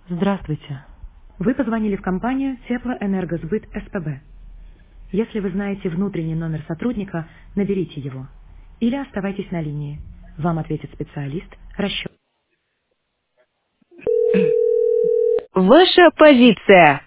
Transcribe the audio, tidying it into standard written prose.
Здравствуйте. Вы позвонили в компанию Теплоэнергосбыт СПБ. Если вы знаете внутренний номер сотрудника, наберите его. Или оставайтесь на линии. Вам ответит специалист расчет. Ваша позиция.